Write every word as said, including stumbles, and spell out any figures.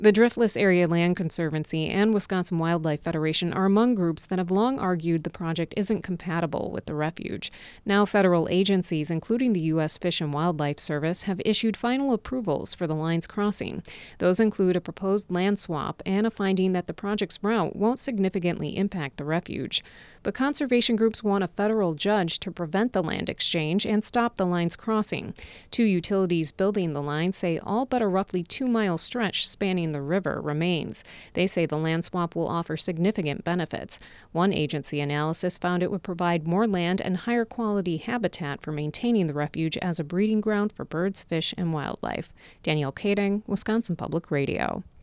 The Driftless Area Land Conservancy and Wisconsin Wildlife Federation are among groups that have long argued the project isn't compatible with the refuge. Now federal agencies, including the U S Fish and Wildlife Service, have issued final approvals for the line's crossing. Those include a proposed land swap and a finding that the project's route won't significantly impact the refuge. But conservation groups want a federal judge to prevent the land exchange and stop the line's crossing. Two utilities building the line say all but a roughly two-mile stretch spanning the river remains. They say the land swap will offer significant benefits. One agency analysis found it would provide more land and higher quality habitat for maintaining the refuge as a breeding ground for birds, fish, and wildlife. Danielle Kading, Wisconsin Public Radio.